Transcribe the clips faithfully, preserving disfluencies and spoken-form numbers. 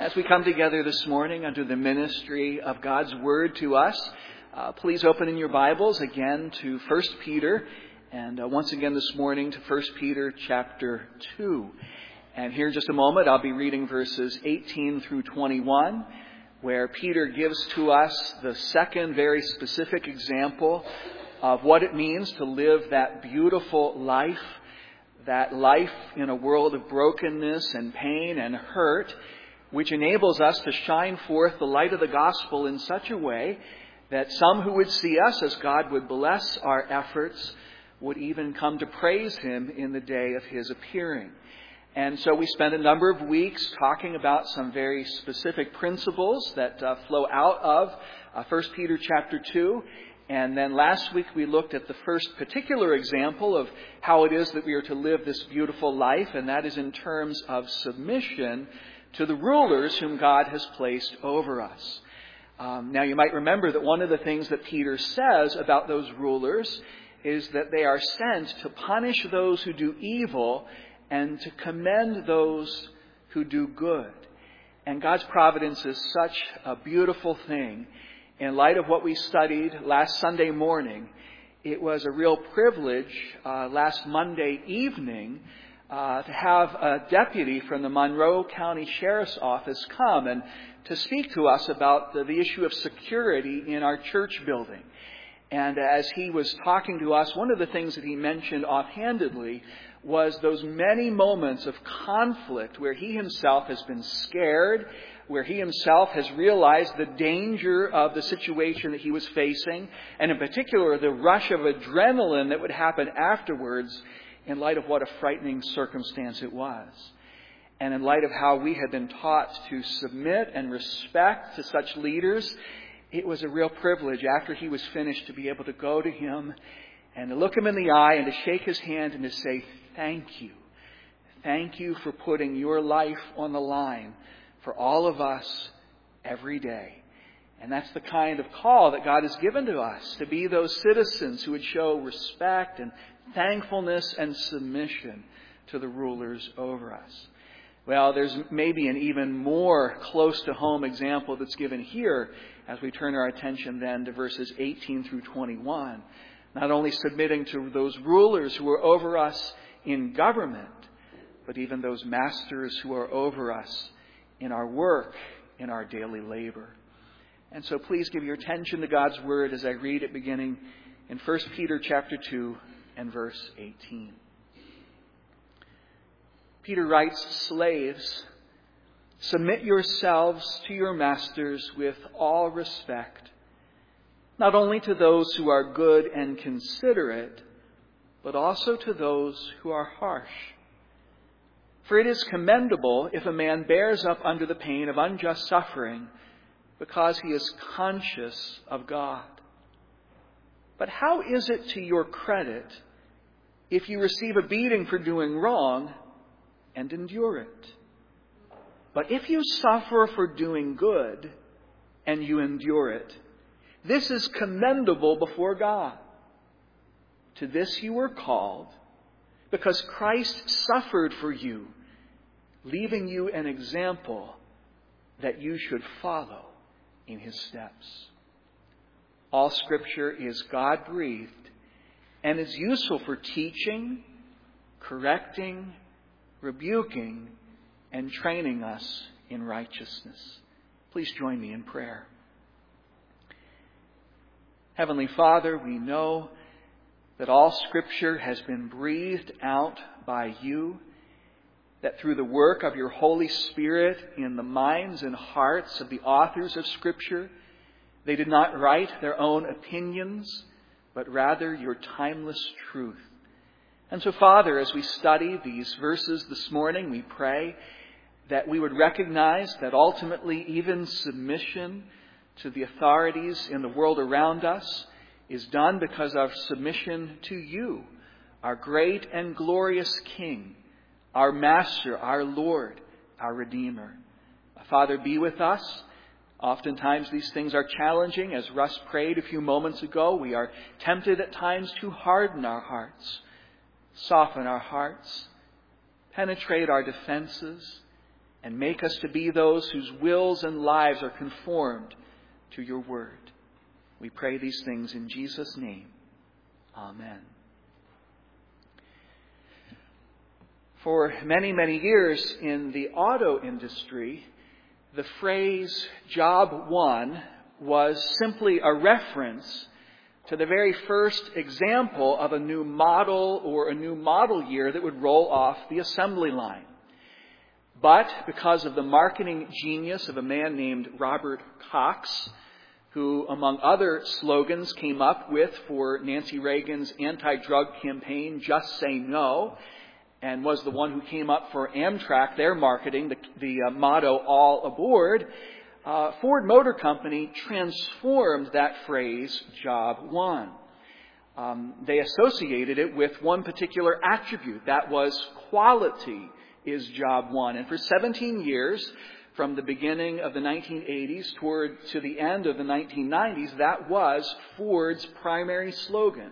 As we come together this morning under the ministry of God's Word to us, uh, please open in your Bibles again to First Peter, and uh, once again this morning to First Peter chapter two. And here in just a moment I'll be reading verses eighteen through twenty-one, where Peter gives to us the second very specific example of what it means to live that beautiful life, that life in a world of brokenness and pain and hurt, which enables us to shine forth the light of the gospel in such a way that some who would see us as God would bless our efforts would even come to praise Him in the day of His appearing. And so we spent a number of weeks talking about some very specific principles that uh, flow out of uh, First Peter chapter two. And then last week we looked at the first particular example of how it is that we are to live this beautiful life, and that is in terms of submission to the rulers whom God has placed over us. Um, now you might remember that one of the things that Peter says about those rulers is that they are sent to punish those who do evil and to commend those who do good. And God's providence is such a beautiful thing. In light of what we studied last Sunday morning, it was a real privilege uh, last Monday evening Uh, to have a deputy from the Monroe County Sheriff's Office come and to speak to us about the, the issue of security in our church building. And as he was talking to us, one of the things that he mentioned offhandedly was those many moments of conflict where he himself has been scared, where he himself has realized the danger of the situation that he was facing, and in particular the rush of adrenaline that would happen afterwards, in light of what a frightening circumstance it was. And in light of how we had been taught to submit and respect to such leaders, it was a real privilege after he was finished to be able to go to him and to look him in the eye and to shake his hand and to say, thank you. Thank you for putting your life on the line for all of us every day. And that's the kind of call that God has given to us, to be those citizens who would show respect and thankfulness and submission to the rulers over us. Well, there's maybe an even more close-to-home example that's given here as we turn our attention then to verses eighteen through twenty-one. Not only submitting to those rulers who are over us in government, but even those masters who are over us in our work, in our daily labor. And so please give your attention to God's Word as I read it beginning in First Peter chapter two and verse eighteen. Peter writes, slaves, submit yourselves to your masters with all respect, not only to those who are good and considerate, but also to those who are harsh. For it is commendable if a man bears up under the pain of unjust suffering, because he is conscious of God. But how is it to your credit if you receive a beating for doing wrong and endure it? But if you suffer for doing good and you endure it, this is commendable before God. To this you were called, because Christ suffered for you, leaving you an example that you should follow in His steps. All Scripture is God-breathed and is useful for teaching, correcting, rebuking, and training us in righteousness. Please join me in prayer. Heavenly Father, we know that all Scripture has been breathed out by you, that through the work of your Holy Spirit in the minds and hearts of the authors of Scripture, they did not write their own opinions, but rather your timeless truth. And so, Father, as we study these verses this morning, we pray that we would recognize that ultimately even submission to the authorities in the world around us is done because of submission to you, our great and glorious King, our Master, our Lord, our Redeemer. Father, be with us. Oftentimes these things are challenging. As Russ prayed a few moments ago, we are tempted at times to harden our hearts, soften our hearts, penetrate our defenses, and make us to be those whose wills and lives are conformed to your word. We pray these things in Jesus' name. Amen. For many, many years in the auto industry, the phrase job one was simply a reference to the very first example of a new model or a new model year that would roll off the assembly line. But because of the marketing genius of a man named Robert Cox, who, among other slogans, came up with for Nancy Reagan's anti-drug campaign, Just Say No, and was the one who came up for Amtrak, their marketing, the, the uh, motto, All Aboard, uh, Ford Motor Company transformed that phrase, Job One. Um, they associated it with one particular attribute. That was quality is Job One. And for seventeen years, from the beginning of the nineteen eighties toward to the end of the nineteen nineties, that was Ford's primary slogan.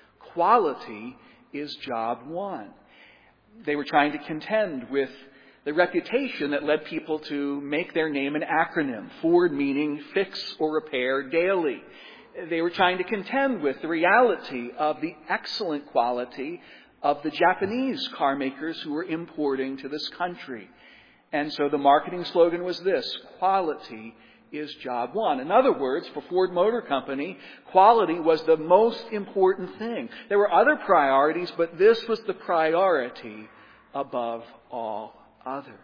Quality is Job One. They were trying to contend with the reputation that led people to make their name an acronym, Ford meaning fix or repair daily. They were trying to contend with the reality of the excellent quality of the Japanese car makers who were importing to this country. And so the marketing slogan was this: quality is Job One. In other words, for Ford Motor Company, quality was the most important thing. There were other priorities, but this was the priority above all others.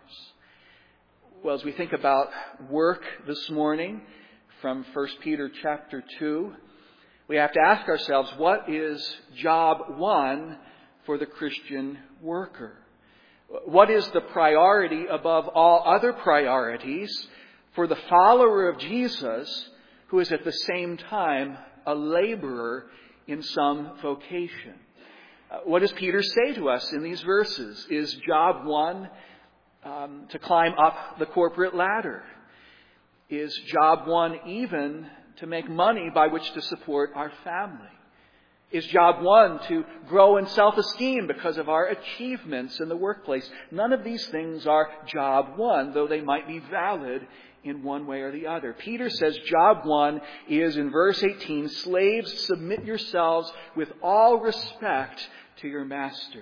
Well, as we think about work this morning from First Peter chapter two, we have to ask ourselves, what is Job One for the Christian worker? What is the priority above all other priorities for the follower of Jesus, who is at the same time a laborer in some vocation? Uh, what does Peter say to us in these verses? Is Job One um, to climb up the corporate ladder? Is Job One even to make money by which to support our family? Is Job One to grow in self-esteem because of our achievements in the workplace? None of these things are Job One, though they might be valid in one way or the other. Peter says Job One is, in verse eighteen, slaves, submit yourselves with all respect to your masters.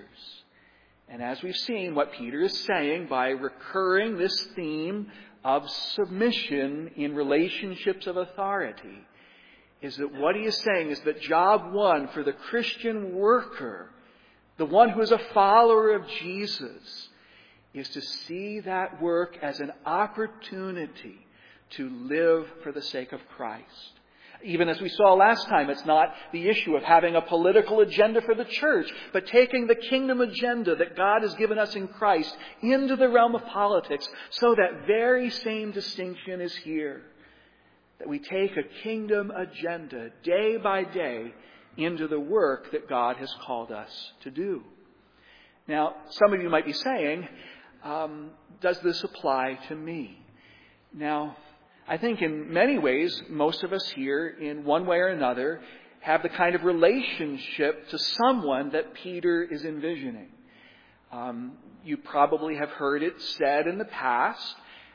And as we've seen, what Peter is saying by recurring this theme of submission in relationships of authority is that what he is saying is that Job One for the Christian worker, the one who is a follower of Jesus, is to see that work as an opportunity to live for the sake of Christ. Even as we saw last time, it's not the issue of having a political agenda for the church, but taking the kingdom agenda that God has given us in Christ into the realm of politics, so that very same distinction is here. That we take a kingdom agenda day by day into the work that God has called us to do. Now, some of you might be saying, um, does this apply to me? Now, I think in many ways, most of us here, in one way or another, have the kind of relationship to someone that Peter is envisioning. Um, you probably have heard it said in the past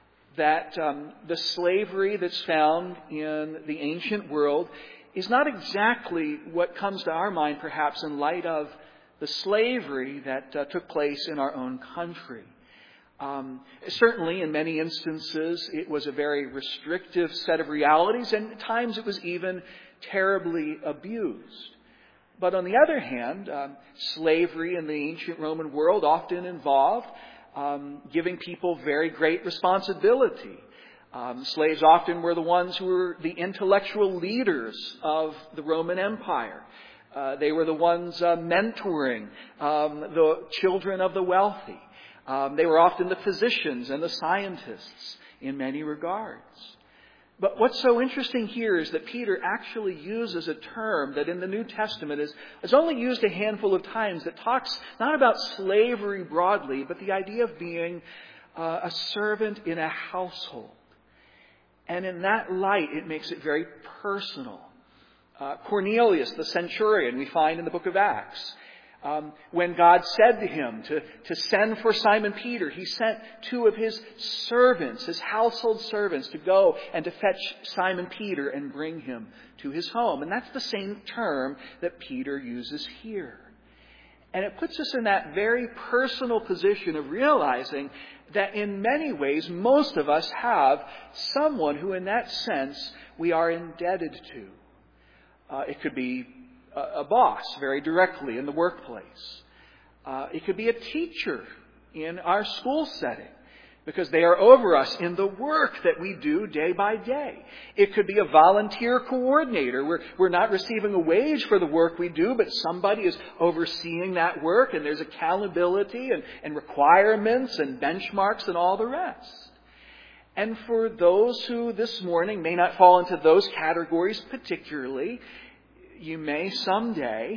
that um, the slavery that's found in the ancient world is not exactly what comes to our mind, perhaps, in light of the slavery that uh, took place in our own country. Um, certainly, in many instances, it was a very restrictive set of realities, and at times it was even terribly abused. But on the other hand, um, slavery in the ancient Roman world often involved um, giving people very great responsibility. Um, slaves often were the ones who were the intellectual leaders of the Roman Empire. Uh, they were the ones uh, mentoring um, the children of the wealthy. Um, they were often the physicians and the scientists in many regards. But what's so interesting here is that Peter actually uses a term that in the New Testament is, is only used a handful of times, that talks not about slavery broadly, but the idea of being uh, a servant in a household. And in that light, it makes it very personal. Uh, Cornelius, the centurion, we find in the book of Acts, Um, when God said to him to, to send for Simon Peter, he sent two of his servants, his household servants, to go and to fetch Simon Peter and bring him to his home. And that's the same term that Peter uses here. And it puts us in that very personal position of realizing that in many ways, most of us have someone who in that sense we are indebted to. Uh, it could be a boss, very directly in the workplace. Uh, it could be a teacher in our school setting, because they are over us in the work that we do day by day. It could be a volunteer coordinator. We're, we're not receiving a wage for the work we do, but somebody is overseeing that work, and there's accountability and, and requirements and benchmarks and all the rest. And for those who this morning may not fall into those categories particularly, you may someday,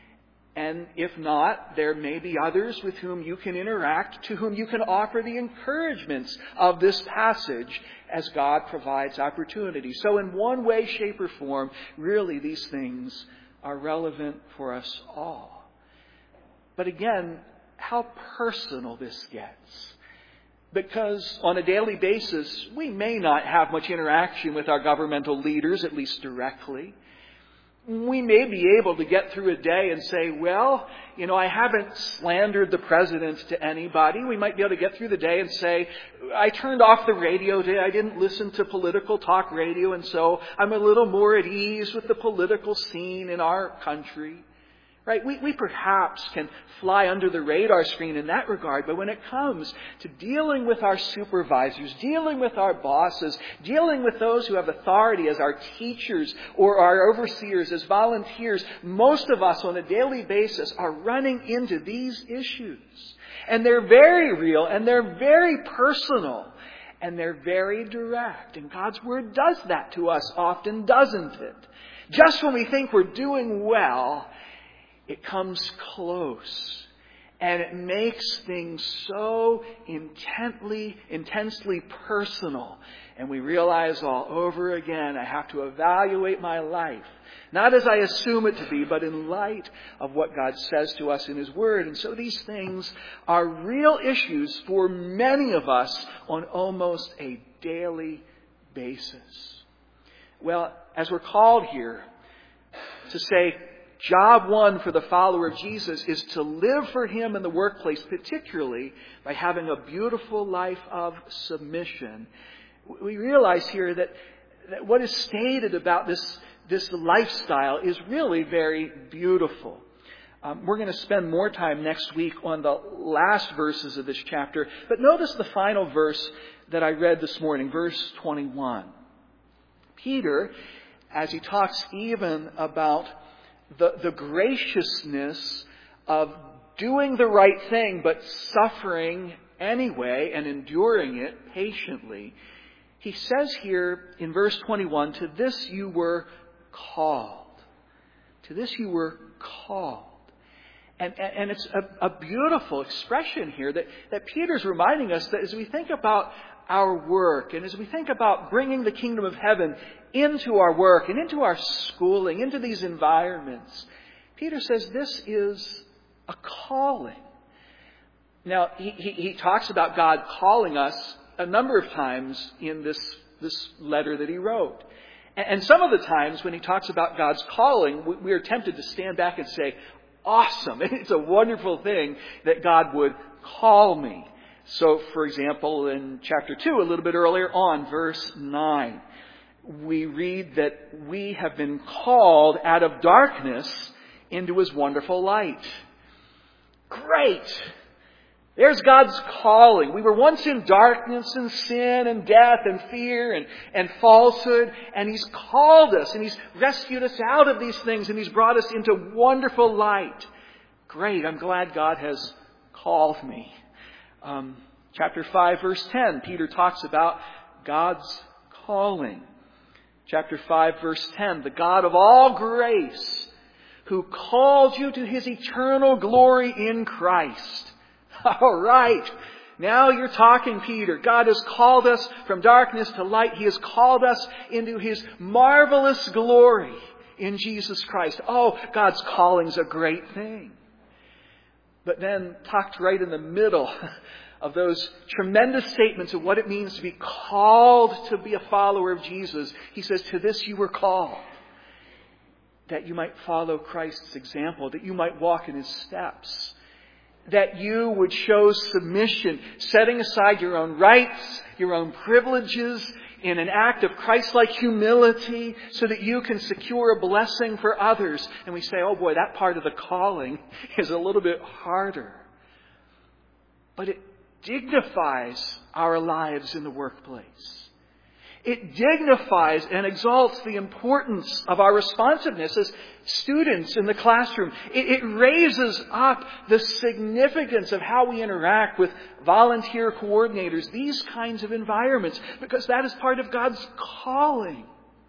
and if not, there may be others with whom you can interact, to whom you can offer the encouragements of this passage as God provides opportunity. So in one way, shape, or form, really these things are relevant for us all. But again, how personal this gets. Because on a daily basis, we may not have much interaction with our governmental leaders, at least directly. We may be able to get through a day and say, well, you know, I haven't slandered the president to anybody. We might be able to get through the day and say, I turned off the radio today. I didn't listen to political talk radio, and so I'm a little more at ease with the political scene in our country. Right? We, we perhaps can fly under the radar screen in that regard, but when it comes to dealing with our supervisors, dealing with our bosses, dealing with those who have authority as our teachers or our overseers, as volunteers, most of us on a daily basis are running into these issues. And they're very real, and they're very personal, and they're very direct. And God's Word does that to us often, doesn't it? Just when we think we're doing well, it comes close, and it makes things so intently, intensely personal. And we realize all over again, I have to evaluate my life, not as I assume it to be, but in light of what God says to us in His Word. And so these things are real issues for many of us on almost a daily basis. Well, as we're called here to say, job one for the follower of Jesus is to live for Him in the workplace, particularly by having a beautiful life of submission. We realize here that, that what is stated about this, this lifestyle is really very beautiful. Um, we're going to spend more time next week on the last verses of this chapter, but notice the final verse that I read this morning, verse twenty-one. Peter, as he talks even about The, the graciousness of doing the right thing, but suffering anyway and enduring it patiently. He says here in verse twenty-one, to this you were called. To this you were called. And, and, and it's a, a beautiful expression here that, that Peter's reminding us that as we think about our work and as we think about bringing the kingdom of heaven into our work and into our schooling, into these environments, Peter says this is a calling. Now, he, he, he talks about God calling us a number of times in this, this letter that he wrote. And, and some of the times when he talks about God's calling, we, we are tempted to stand back and say, awesome. It's a wonderful thing that God would call me. So, for example, in chapter two, a little bit earlier on, verse nine, we read that we have been called out of darkness into His wonderful light. Great! There's God's calling. We were once in darkness and sin and death and fear and, and falsehood, and He's called us and He's rescued us out of these things and He's brought us into wonderful light. Great! I'm glad God has called me. Um, chapter five, verse ten, Peter talks about God's calling. Chapter five, verse ten, the God of all grace, who called you to His eternal glory in Christ. All right. Now you're talking, Peter. God has called us from darkness to light. He has called us into His marvelous glory in Jesus Christ. Oh, God's calling's a great thing. But then, tucked right in the middle of those tremendous statements of what it means to be called to be a follower of Jesus, he says, to this you were called, that you might follow Christ's example, that you might walk in his steps, that you would show submission, setting aside your own rights, your own privileges, in an act of Christ-like humility, so that you can secure a blessing for others. And we say, oh boy, that part of the calling is a little bit harder. But it dignifies our lives in the workplace. It dignifies and exalts the importance of our responsiveness as students in the classroom. It, it raises up the significance of how we interact with volunteer coordinators, these kinds of environments, because that is part of God's calling.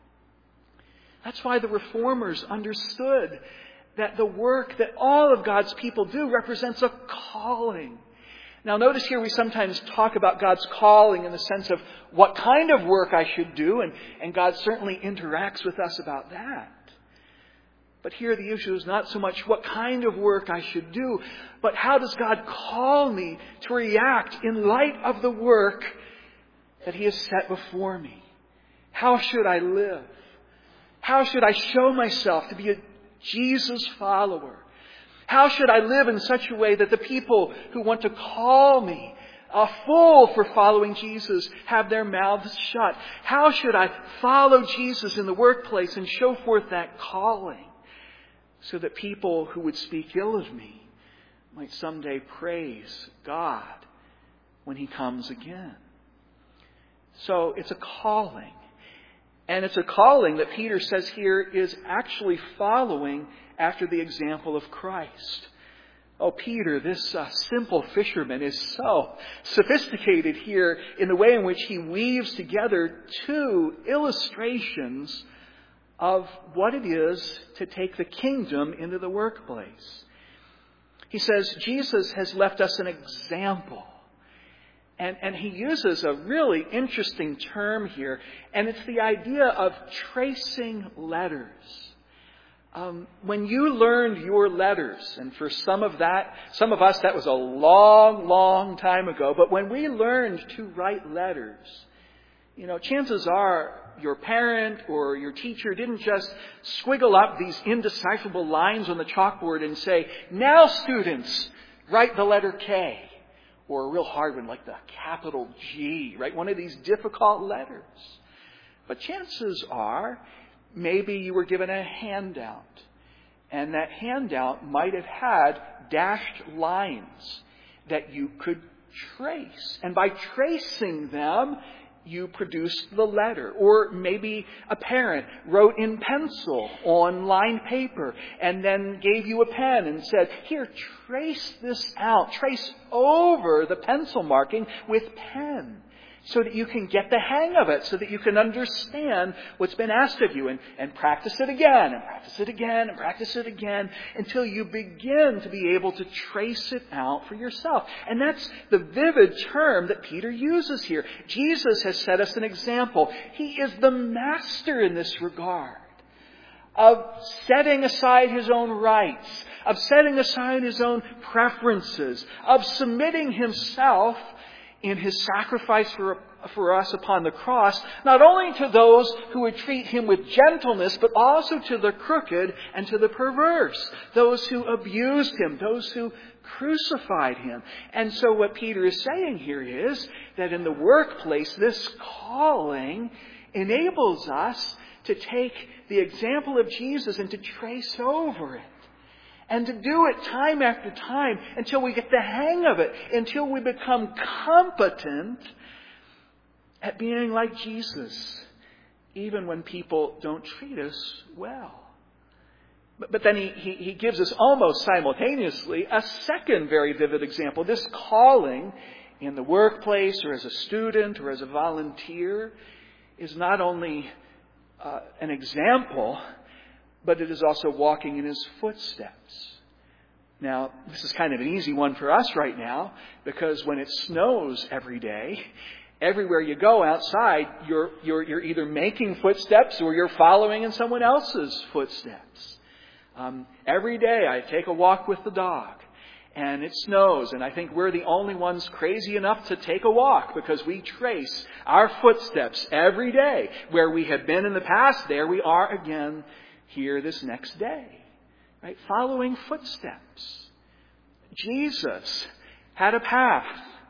That's why the Reformers understood that the work that all of God's people do represents a calling. Now notice here we sometimes talk about God's calling in the sense of what kind of work I should do, and, and God certainly interacts with us about that. But here the issue is not so much what kind of work I should do, but how does God call me to react in light of the work that he has set before me? How should I live? How should I show myself to be a Jesus follower? How should I live in such a way that the people who want to call me a fool for following Jesus have their mouths shut? How should I follow Jesus in the workplace and show forth that calling so that people who would speak ill of me might someday praise God when he comes again? So it's a calling. And it's a calling that Peter says here is actually following after the example of Christ. Oh, Peter, this uh, simple fisherman is so sophisticated here in the way in which he weaves together two illustrations of what it is to take the kingdom into the workplace. He says Jesus has left us an example. And, and he uses a really interesting term here, and it's the idea of tracing letters. Um, when you learned your letters, and for some of that, some of us, that was a long, long time ago, but when we learned to write letters, you know, chances are your parent or your teacher didn't just squiggle up these indecipherable lines on the chalkboard and say, now students, write the letter K. Or a real hard one like the capital G, right? One of these difficult letters. But chances are, maybe you were given a handout. And that handout might have had dashed lines that you could trace. And by tracing them, you produced the letter. Or maybe a parent wrote in pencil on lined paper and then gave you a pen and said, here, trace this out. Trace over the pencil marking with pen so that you can get the hang of it, so that you can understand what's been asked of you, and, and practice it again and practice it again and practice it again until you begin to be able to trace it out for yourself. And that's the vivid term that Peter uses here. Jesus has set us an example. He is the master in this regard of setting aside his own rights, of setting aside his own preferences, of submitting himself in his sacrifice for, for us upon the cross, not only to those who would treat him with gentleness, but also to the crooked and to the perverse, those who abused him, those who crucified him. And so what Peter is saying here is that in the workplace, this calling enables us to take the example of Jesus and to trace over it. And to do it time after time until we get the hang of it, until we become competent at being like Jesus, even when people don't treat us well. But, but then he, he, he gives us almost simultaneously a second very vivid example. This calling in the workplace or as a student or as a volunteer is not only uh, an example, but it is also walking in his footsteps. Now, this is kind of an easy one for us right now, because when it snows every day, everywhere you go outside, you're, you're, you're either making footsteps or you're following in someone else's footsteps. Um, every day I take a walk with the dog. and it snows, and I think we're the only ones crazy enough to take a walk because we trace our footsteps every day. Where we have been in the past, there we are again here this next day. Right? Following footsteps. Jesus had a path.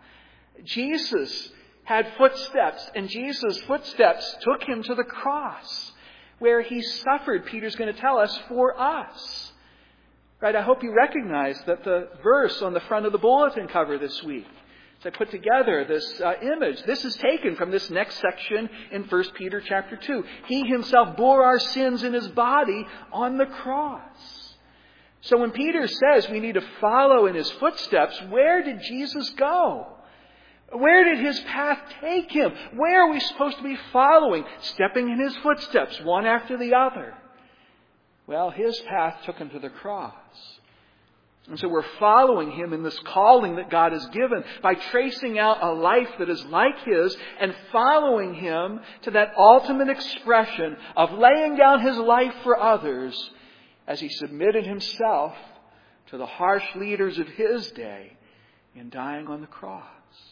Jesus had footsteps, and Jesus' footsteps took him to the cross, where he suffered, Peter's going to tell us, for us. Right? I hope you recognize that the verse on the front of the bulletin cover this week, as I put together this uh, image, this is taken from this next section in First Peter chapter two. He himself bore our sins in his body on the cross. So when Peter says we need to follow in his footsteps, where did Jesus go? Where did his path take him? Where are we supposed to be following, stepping in his footsteps, one after the other? Well, his path took him to the cross. And so we're following him in this calling that God has given by tracing out a life that is like his and following him to that ultimate expression of laying down his life for others as he submitted himself to the harsh leaders of his day in dying on the cross.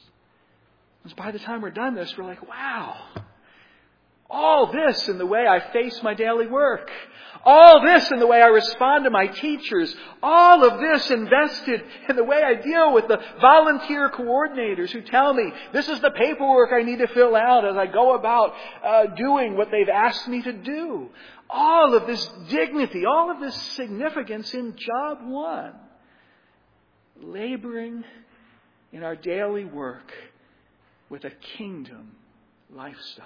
And by the time we're done this, we're like, wow, all this in the way I face my daily work. All this in the way I respond to my teachers. All of this invested in the way I deal with the volunteer coordinators who tell me this is the paperwork I need to fill out as I go about uh, doing what they've asked me to do. All of this dignity, all of this significance in job one. Laboring in our daily work with a kingdom lifestyle.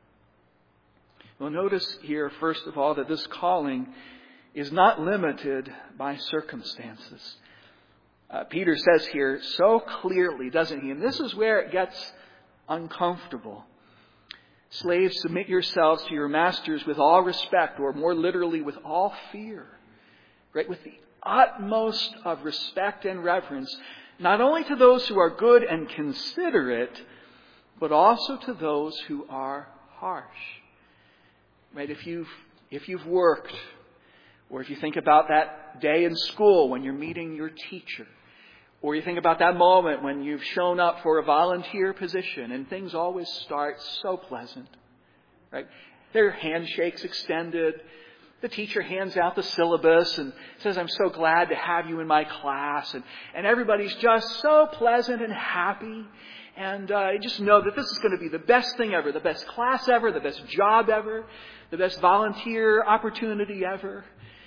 Well, notice here, first of all, that this calling is not limited by circumstances. Uh, Peter says here so clearly, doesn't he? And this is where it gets uncomfortable. Slaves, submit yourselves to your masters with all respect, or more literally, with all fear. Right? With the utmost of respect and reverence, not only to those who are good and considerate, but also to those who are harsh. Right? If you've, if you've worked, or if you think about that day in school when you're meeting your teacher, or you think about that moment when you've shown up for a volunteer position and things always start so pleasant, right? There are handshakes extended. The teacher hands out the syllabus and says, I'm so glad to have you in my class. And, and everybody's just so pleasant and happy. And uh, I just know that this is going to be the best thing ever, the best class ever, the best job ever, the best volunteer opportunity ever.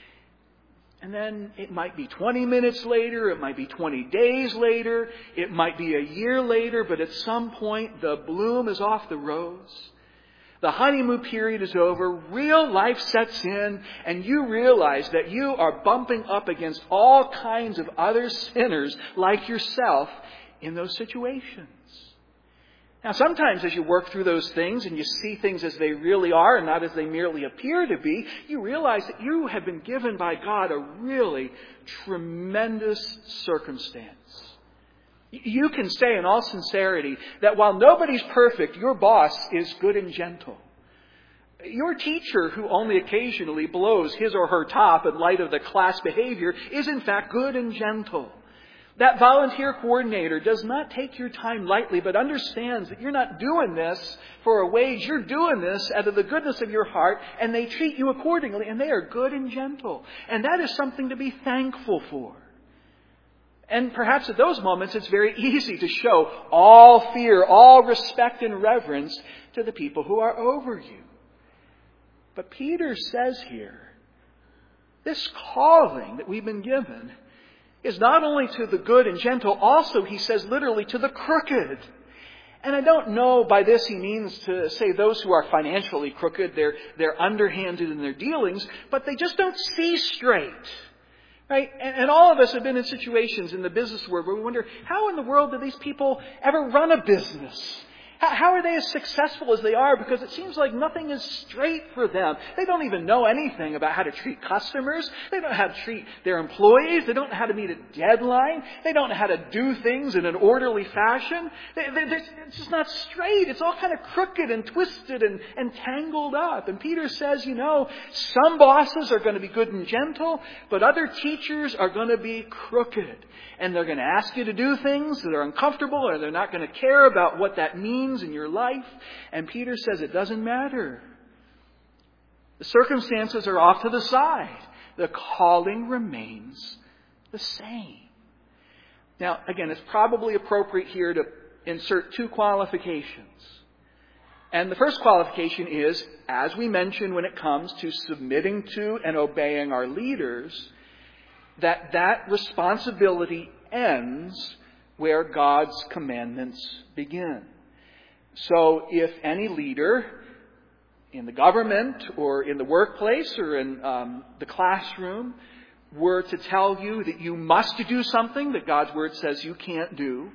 And then it might be twenty minutes later, it might be twenty days later, it might be a year later, but at some point the bloom is off the rose. The honeymoon period is over, real life sets in, and you realize that you are bumping up against all kinds of other sinners like yourself in those situations. Now, sometimes as you work through those things and you see things as they really are and not as they merely appear to be, you realize that you have been given by God a really tremendous circumstance. You can say in all sincerity that while nobody's perfect, your boss is good and gentle. Your teacher, who only occasionally blows his or her top in light of the class behavior, is in fact good and gentle. That volunteer coordinator does not take your time lightly, but understands that you're not doing this for a wage. You're doing this out of the goodness of your heart, and they treat you accordingly, and they are good and gentle. And that is something to be thankful for. And perhaps at those moments, it's very easy to show all fear, all respect and reverence to the people who are over you. But Peter says here, this calling that we've been given is not only to the good and gentle, also, he says literally, to the crooked. And I don't know by this he means to say those who are financially crooked, they're, they're underhanded in their dealings, but they just don't see straight. Right? And, and all of us have been in situations in the business world where we wonder, how in the world do these people ever run a business? How are they as successful as they are? Because it seems like nothing is straight for them. They don't even know anything about how to treat customers. They don't know how to treat their employees. They don't know how to meet a deadline. They don't know how to do things in an orderly fashion. They, they, it's just not straight. It's all kind of crooked and twisted and, and tangled up. And Peter says, you know, some bosses are going to be good and gentle, but other teachers are going to be crooked. And they're going to ask you to do things that are uncomfortable, or they're not going to care about what that means in your life. And Peter says it doesn't matter. The circumstances are off to the side. The calling remains the same. Now, again, it's probably appropriate here to insert two qualifications. And the first qualification is, as we mentioned when it comes to submitting to and obeying our leaders, that that responsibility ends where God's commandments begin. So if any leader in the government or in the workplace or in um, the classroom were to tell you that you must do something that God's Word says you can't do,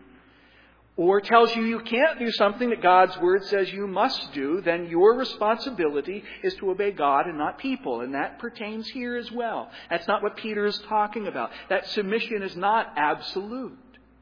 or tells you you can't do something that God's Word says you must do, then your responsibility is to obey God and not people. And that pertains here as well. That's not what Peter is talking about. That submission is not absolute.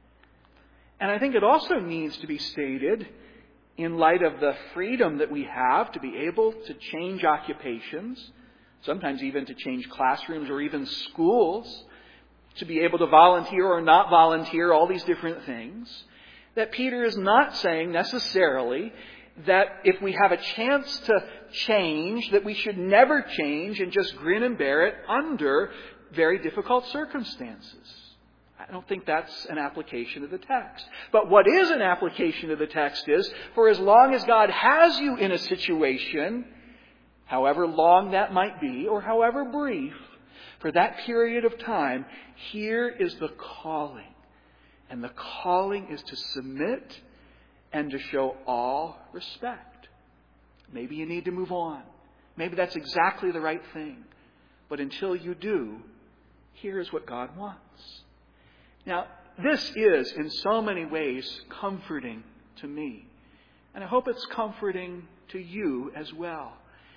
And I think it also needs to be stated in light of the freedom that we have to be able to change occupations, sometimes even to change classrooms or even schools, to be able to volunteer or not volunteer, all these different things. That Peter is not saying necessarily that if we have a chance to change, that we should never change and just grin and bear it under very difficult circumstances. I don't think that's an application of the text. But what is an application of the text is, for as long as God has you in a situation, however long that might be, or however brief, for that period of time, here is the calling. And the calling is to submit and to show all respect. Maybe you need to move on. Maybe that's exactly the right thing. But until you do, here's what God wants. Now, this is in so many ways comforting to me. And I hope it's comforting to you as well.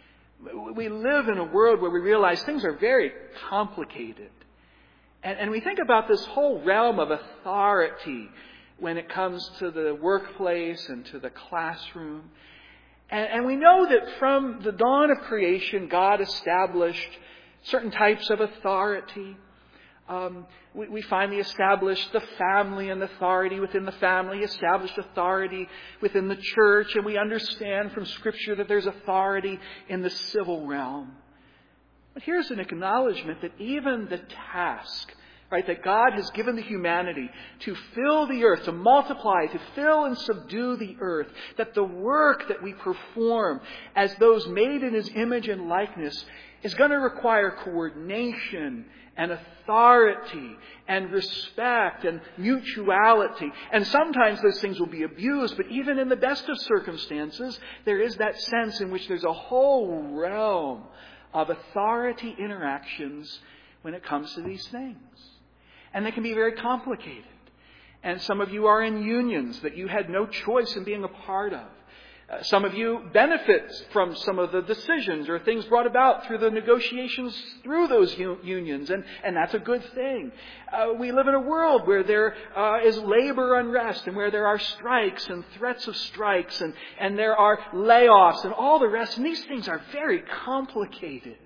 We live in a world where we realize things are very complicated. And, and we think about this whole realm of authority when it comes to the workplace and to the classroom. And, and we know that from the dawn of creation, God established certain types of authority. Um, we, we find He established the family and authority within the family. He established authority within the church. And we understand from Scripture that there's authority in the civil realm. But here's an acknowledgement that even the task, right, that God has given to humanity to fill the earth, to multiply, to fill and subdue the earth, that the work that we perform as those made in His image and likeness is going to require coordination and authority and respect and mutuality. And sometimes those things will be abused, but even in the best of circumstances, there is that sense in which there's a whole realm of authority interactions when it comes to these things. And they can be very complicated. And some of you are in unions that you had no choice in being a part of. Uh, some of you benefit from some of the decisions or things brought about through the negotiations through those u- unions, and, and that's a good thing. Uh, we live in a world where there uh, is labor unrest and where there are strikes and threats of strikes and, and there are layoffs and all the rest. And these things are very complicated.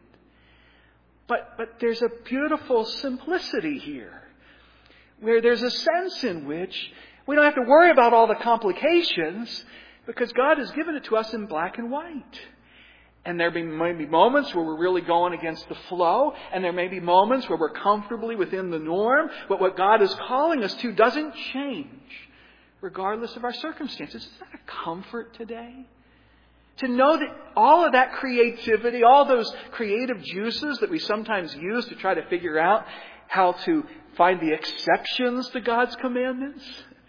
But, but there's a beautiful simplicity here, where there's a sense in which we don't have to worry about all the complications, because God has given it to us in black and white. And there may be moments where we're really going against the flow. And there may be moments where we're comfortably within the norm. But what God is calling us to doesn't change, regardless of our circumstances. Is that a comfort today? To know that all of that creativity, all those creative juices that we sometimes use to try to figure out how to find the exceptions to God's commandments,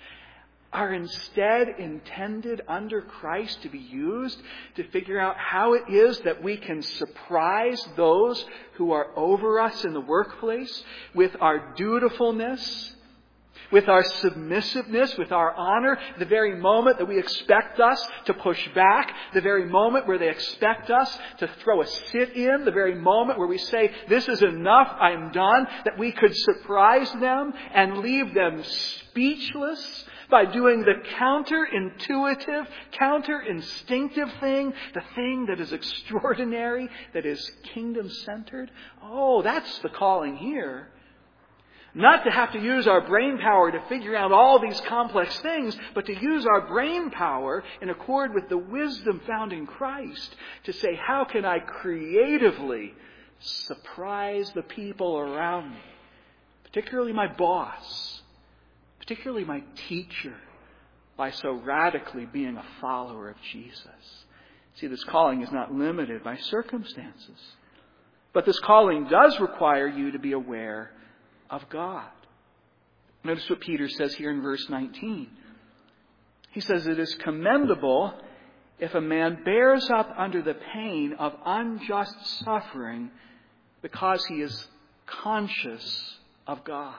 are instead intended under Christ to be used to figure out how it is that we can surprise those who are over us in the workplace with our dutifulness, with our submissiveness, with our honor, the very moment that we expect us to push back, the very moment where they expect us to throw a sit in, the very moment where we say, this is enough, I'm done, that we could surprise them and leave them speechless by doing the counterintuitive, counter-instinctive thing, the thing that is extraordinary, that is kingdom-centered. Oh, that's the calling here. Not to have to use our brain power to figure out all these complex things, but to use our brain power in accord with the wisdom found in Christ to say, how can I creatively surprise the people around me, particularly my boss, particularly my teacher, by so radically being a follower of Jesus. See, this calling is not limited by circumstances. But this calling does require you to be aware of God. Notice what Peter says here in verse nineteen. He says, it is commendable if a man bears up under the pain of unjust suffering because he is conscious of God.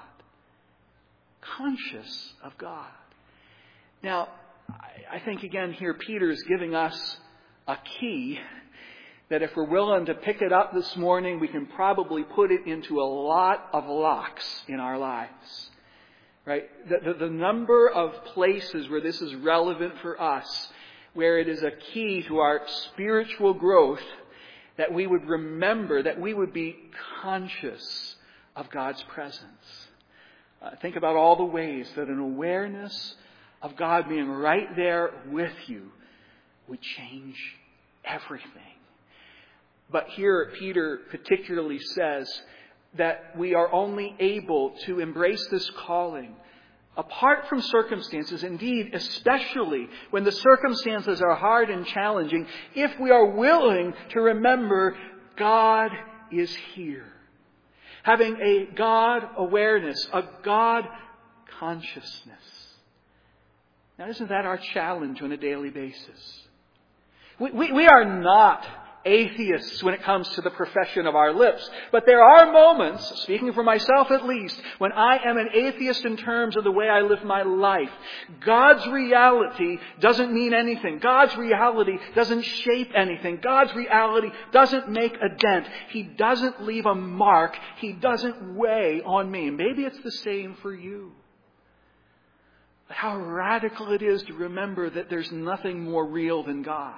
Conscious of God. Now, I think again here Peter is giving us a key that if we're willing to pick it up this morning, we can probably put it into a lot of locks in our lives. Right? The, the, the number of places where this is relevant for us, where it is a key to our spiritual growth, that we would remember, that we would be conscious of God's presence. Uh, think about all the ways that an awareness of God being right there with you would change everything. But here Peter particularly says that we are only able to embrace this calling apart from circumstances, indeed, especially when the circumstances are hard and challenging, if we are willing to remember God is here. Having a God awareness, a God consciousness. Now, isn't that our challenge on a daily basis? We, we, we are not atheists when it comes to the profession of our lips. But there are moments, speaking for myself at least, when I am an atheist in terms of the way I live my life. God's reality doesn't mean anything. God's reality doesn't shape anything. God's reality doesn't make a dent. He doesn't leave a mark. He doesn't weigh on me. Maybe it's the same for you. But how radical it is to remember that there's nothing more real than God.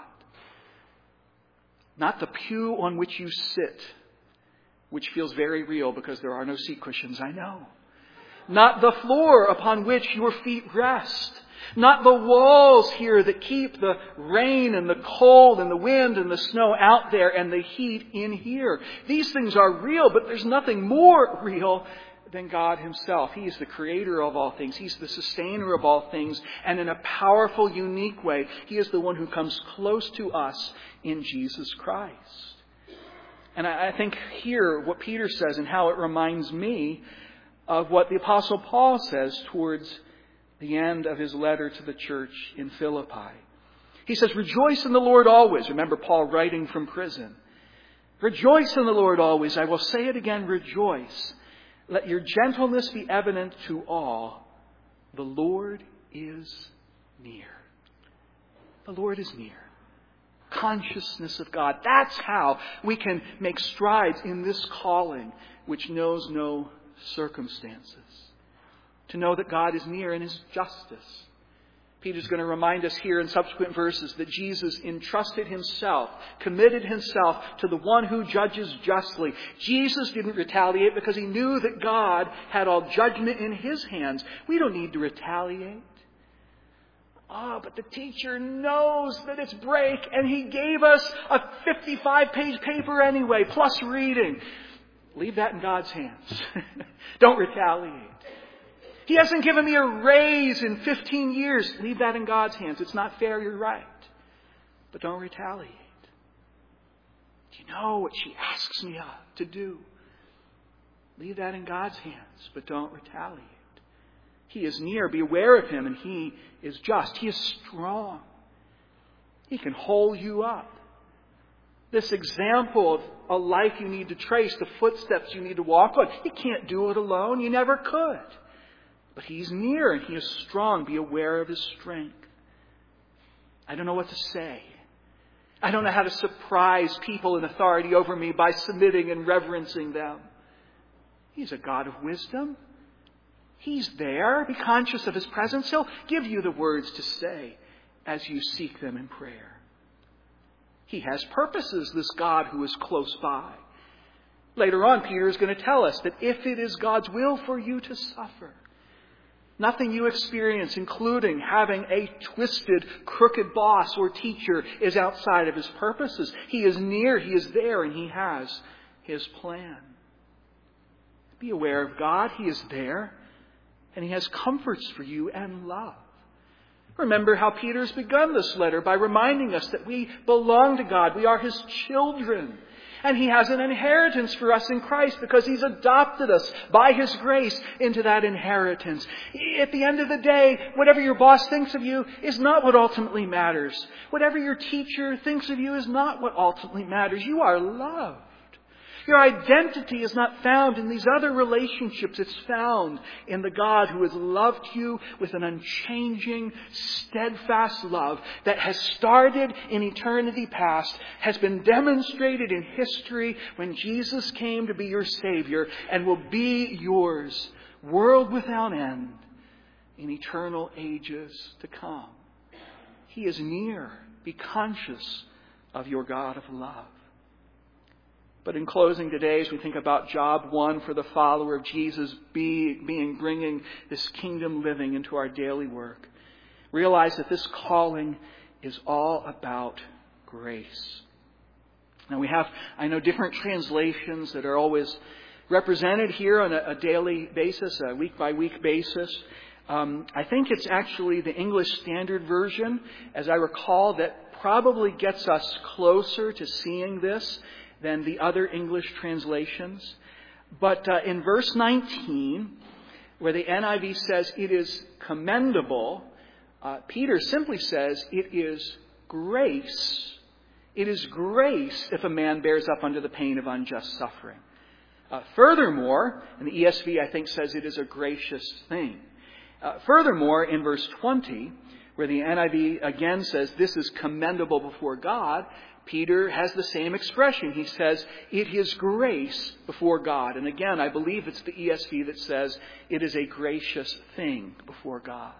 Not the pew on which you sit, which feels very real because there are no seat cushions, I know. Not the floor upon which your feet rest. Not the walls here that keep the rain and the cold and the wind and the snow out there and the heat in here. These things are real, but there's nothing more real than God Himself. He is the creator of all things. He's the sustainer of all things. And in a powerful, unique way, He is the one who comes close to us in Jesus Christ. And I think here what Peter says and how it reminds me of what the Apostle Paul says towards the end of his letter to the church in Philippi. He says, rejoice in the Lord always. Remember Paul writing from prison. Rejoice in the Lord always. I will say it again, rejoice. Let your gentleness be evident to all. The Lord is near. The Lord is near. Consciousness of God. That's how we can make strides in this calling which knows no circumstances. To know that God is near in His justice. Peter's going to remind us here in subsequent verses that Jesus entrusted Himself, committed Himself to the one who judges justly. Jesus didn't retaliate because He knew that God had all judgment in His hands. We don't need to retaliate. Ah, oh, but the teacher knows that it's break and he gave us a fifty-five page paper anyway, plus reading. Leave that in God's hands. Don't retaliate. He hasn't given me a raise in fifteen years. Leave that in God's hands. It's not fair, you're right. But don't retaliate. Do you know what she asks me to do? Leave that in God's hands, but don't retaliate. He is near. Be aware of Him, and He is just. He is strong. He can hold you up. This example of a life you need to trace, the footsteps you need to walk on, you can't do it alone. You never could. But He's near and He is strong. Be aware of His strength. I don't know what to say. I don't know how to surprise people in authority over me by submitting and reverencing them. He's a God of wisdom. He's there. Be conscious of His presence. He'll give you the words to say as you seek them in prayer. He has purposes, this God who is close by. Later on, Peter is going to tell us that if it is God's will for you to suffer, nothing you experience, including having a twisted, crooked boss or teacher, is outside of His purposes. He is near, He is there, and He has His plan. Be aware of God. He is there, and He has comforts for you and love. Remember how Peter's begun this letter by reminding us that we belong to God. We are His children. And He has an inheritance for us in Christ because He's adopted us by His grace into that inheritance. At the end of the day, whatever your boss thinks of you is not what ultimately matters. Whatever your teacher thinks of you is not what ultimately matters. You are loved. Your identity is not found in these other relationships. It's found in the God who has loved you with an unchanging, steadfast love that has started in eternity past, has been demonstrated in history when Jesus came to be your Savior, and will be yours, world without end, in eternal ages to come. He is near. Be conscious of your God of love. But in closing today, as we think about job one for the follower of Jesus, be, being bringing this kingdom living into our daily work, realize that this calling is all about grace. Now we have, I know, different translations that are always represented here on a, a daily basis, a week by week basis. Um, I think it's actually the English Standard Version, as I recall, that probably gets us closer to seeing this than the other English translations. But uh, in verse nineteen, where the N I V says it is commendable, uh, Peter simply says it is grace. It is grace if a man bears up under the pain of unjust suffering. Uh, furthermore, and the E S V I think says it is a gracious thing. Uh, furthermore, in verse twenty, where the N I V again says this is commendable before God, Peter has the same expression. He says, it is grace before God. And again, I believe it's the E S V that says it is a gracious thing before God.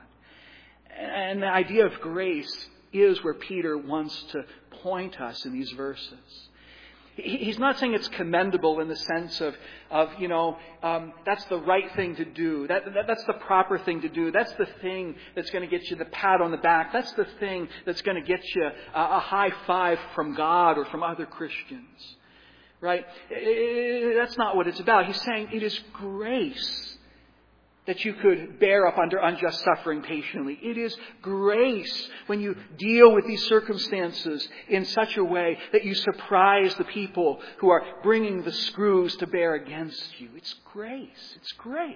And the idea of grace is where Peter wants to point us in these verses. He's not saying it's commendable in the sense of, of you know, um, that's the right thing to do. That, that, that's the proper thing to do. That's the thing that's going to get you the pat on the back. That's the thing that's going to get you a, a high five from God or from other Christians. Right? That's not what it's about. He's saying it is grace that you could bear up under unjust suffering patiently. It is grace when you deal with these circumstances in such a way that you surprise the people who are bringing the screws to bear against you. It's grace. It's grace.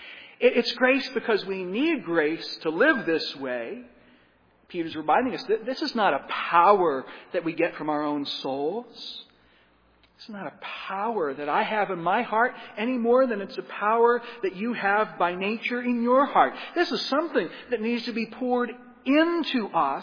It's grace because we need grace to live this way. Peter's reminding us that this is not a power that we get from our own souls. It's not a power that I have in my heart any more than it's a power that you have by nature in your heart. This is something that needs to be poured into us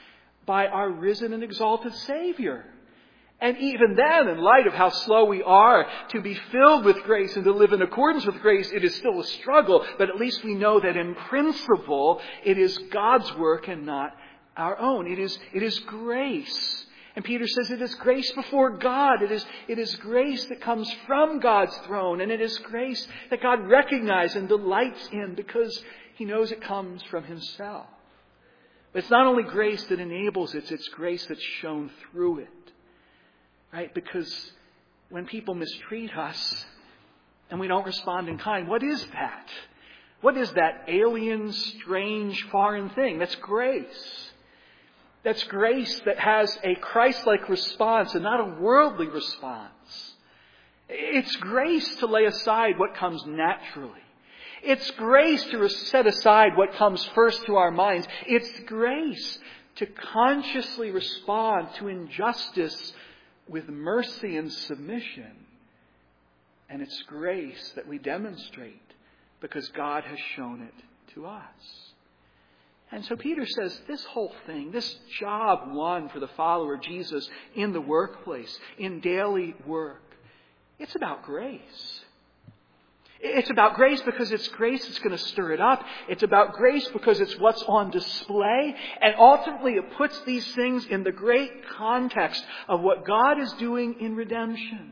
by our risen and exalted Savior. And even then, in light of how slow we are to be filled with grace and to live in accordance with grace, it is still a struggle. But at least we know that in principle, it is God's work and not our own. It is, it is grace. And Peter says it is grace before God. It is, it is grace that comes from God's throne. And it is grace that God recognizes and delights in because He knows it comes from Himself. But it's not only grace that enables it, it's grace that's shown through it. Right? Because when people mistreat us and we don't respond in kind, what is that? What is that alien, strange, foreign thing? That's grace. That's grace that has a Christ-like response and not a worldly response. It's grace to lay aside what comes naturally. It's grace to set aside what comes first to our minds. It's grace to consciously respond to injustice with mercy and submission. And it's grace that we demonstrate because God has shown it to us. And so Peter says this whole thing, this job one for the follower of Jesus in the workplace, in daily work, it's about grace. It's about grace because it's grace that's going to stir it up. It's about grace because it's what's on display. And ultimately it puts these things in the great context of what God is doing in redemption.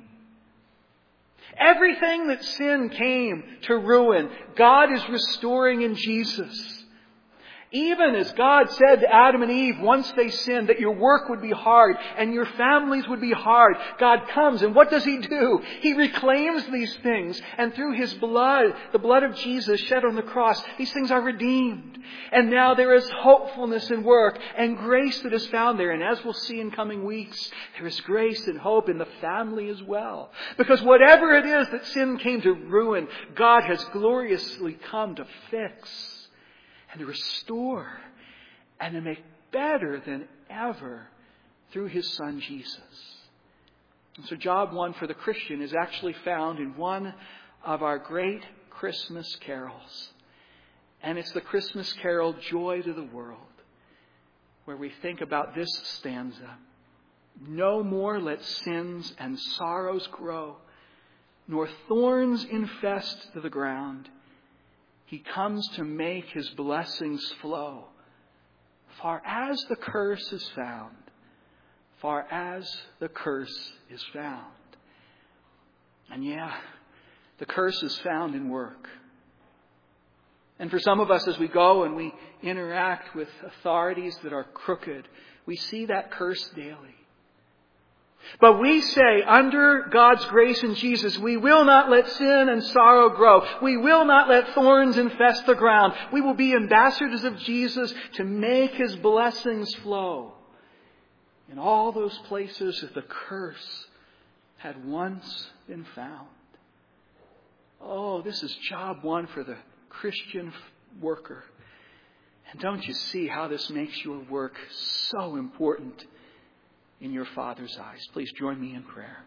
Everything that sin came to ruin, God is restoring in Jesus. Even as God said to Adam and Eve once they sinned that your work would be hard and your families would be hard, God comes and what does He do? He reclaims these things, and through His blood, the blood of Jesus shed on the cross, these things are redeemed. And now there is hopefulness in work and grace that is found there. And as we'll see in coming weeks, there is grace and hope in the family as well. Because whatever it is that sin came to ruin, God has gloriously come to fix and to restore and to make better than ever through His Son Jesus. And so job one for the Christian is actually found in one of our great Christmas carols. And it's the Christmas carol, Joy to the World, where we think about this stanza. No more let sins and sorrows grow, nor thorns infest the ground. He comes to make His blessings flow, far as the curse is found, far as the curse is found. And yeah, the curse is found in work. And for some of us, as we go and we interact with authorities that are crooked, we see that curse daily. But we say, under God's grace in Jesus, we will not let sin and sorrow grow. We will not let thorns infest the ground. We will be ambassadors of Jesus to make His blessings flow in all those places that the curse had once been found. Oh, this is job one for the Christian worker. And don't you see how this makes your work so important in your Father's eyes? Please join me in prayer.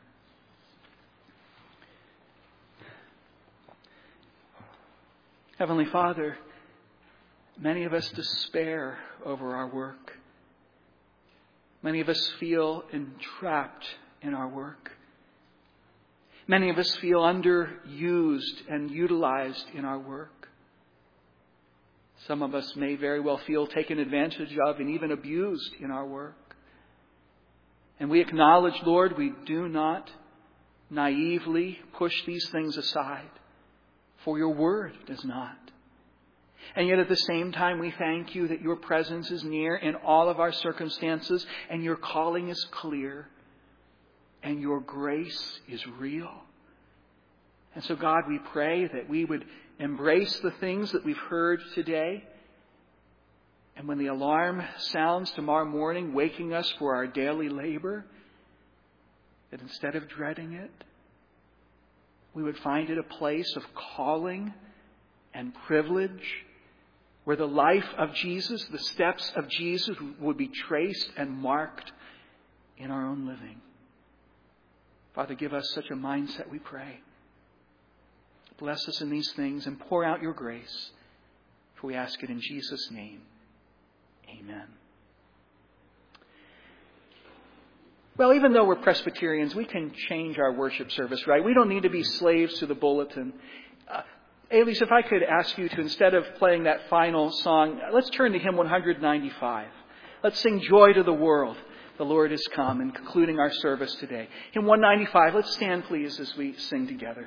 Heavenly Father, many of us despair over our work. Many of us feel entrapped in our work. Many of us feel underused and utilized in our work. Some of us may very well feel taken advantage of and even abused in our work. And we acknowledge, Lord, we do not naively push these things aside, for your word does not. And yet at the same time, we thank you that your presence is near in all of our circumstances, and your calling is clear, and your grace is real. And so, God, we pray that we would embrace the things that we've heard today. And when the alarm sounds tomorrow morning, waking us for our daily labor, that instead of dreading it, we would find it a place of calling and privilege, where the life of Jesus, the steps of Jesus would be traced and marked in our own living. Father, give us such a mindset, we pray. Bless us in these things and pour out your grace, for we ask it in Jesus' name. Amen. Well, even though we're Presbyterians, we can change our worship service, right? We don't need to be slaves to the bulletin. Uh, Elise, if I could ask you to, instead of playing that final song, let's turn to hymn one ninety-five. Let's sing Joy to the World. The Lord has come, and concluding our service today. Hymn one ninety-five, let's stand please as we sing together.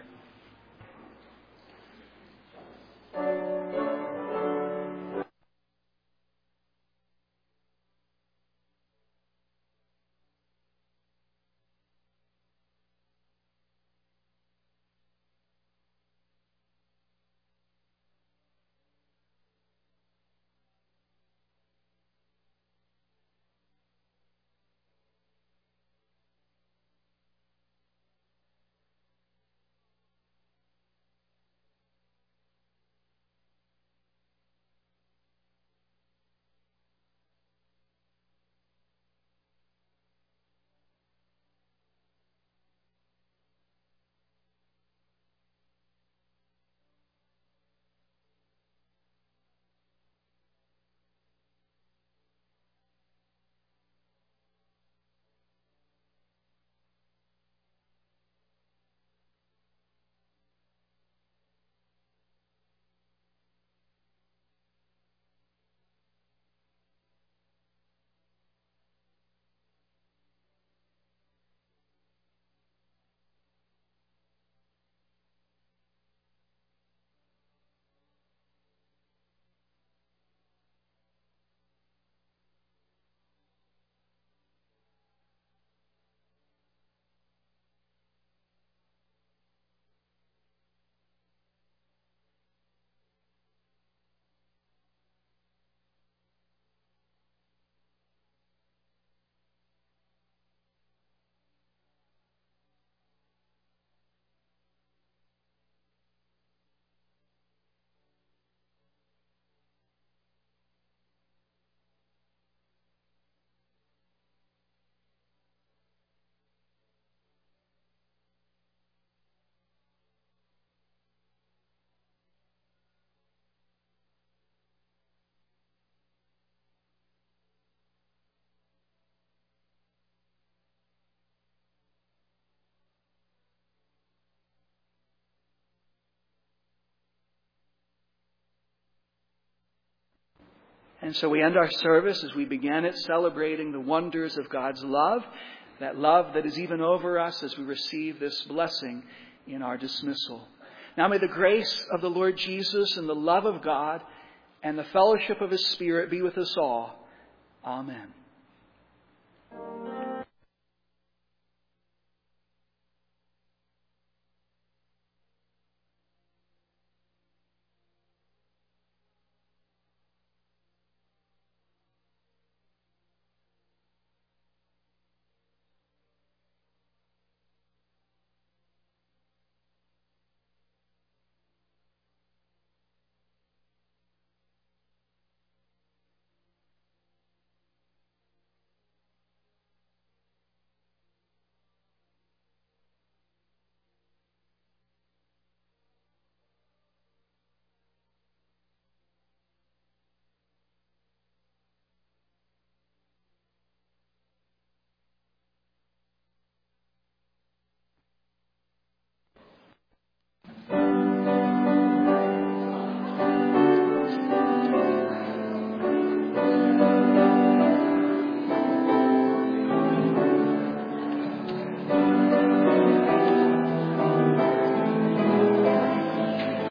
And so we end our service as we began it, celebrating the wonders of God's love, that love that is even over us as we receive this blessing in our dismissal. Now may the grace of the Lord Jesus and the love of God and the fellowship of His Spirit be with us all. Amen.